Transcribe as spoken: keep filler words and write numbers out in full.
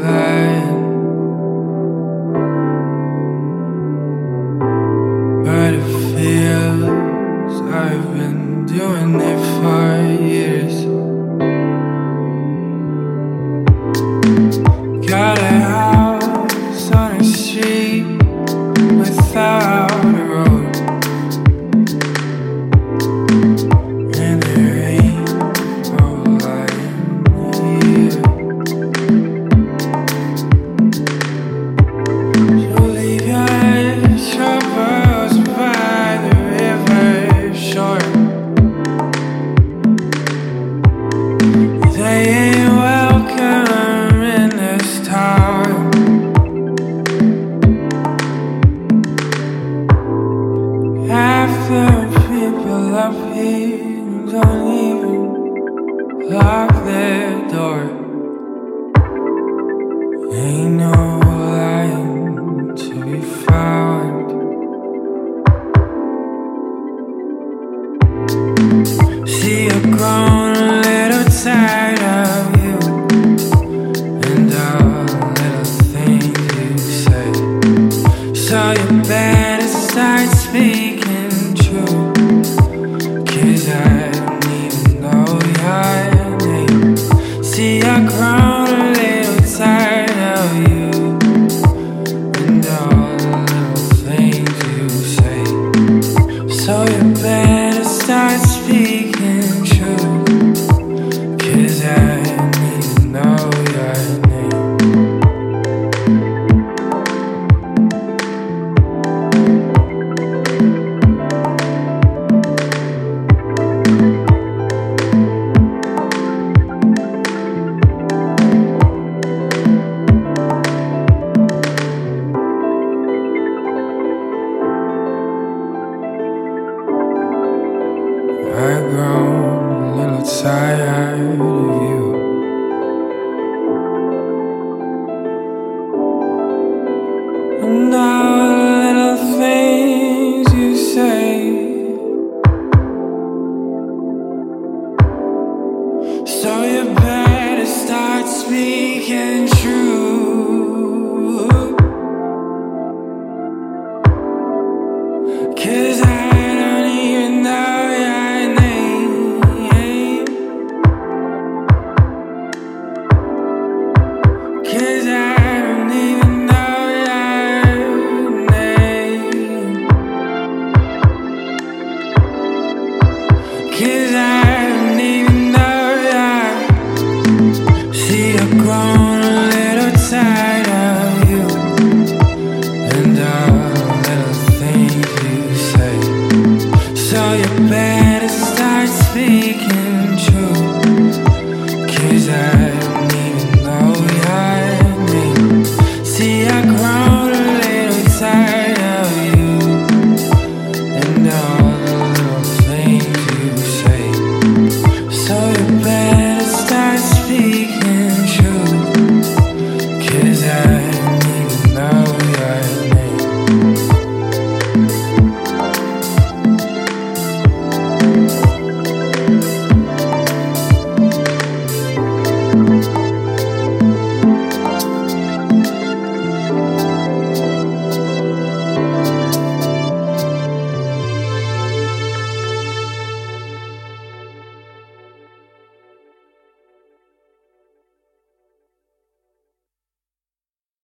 lying, but it feels I've been doing it for years. Got a house on a street without a road, and there ain't no line here. So leave your troubles by the river shore. They ain't welcome in this town. Half the people up here don't even lock their door. Ain't no line to be found. See, I've grown a little tired of you and all the little things you say. So you better start speaking true, 'cause I don't even know your name. See, I've grown a little tired of you and all the little things you say. So you better start speaking true, 'cause I don't even know your name. I've grown a little tired of you, and all the little things you say. So you better start speaking true, 'cause I don't even know your name. 'Cause I don't even know your name. 'Cause I don't even know your. See, I've grown a little tired of you and all the little things you say. So you better start speaking true, 'cause I don't even know your name. See, I've grown a little tired of you and all the little things you say. So you better start speaking true, 'cause I don't even know your name.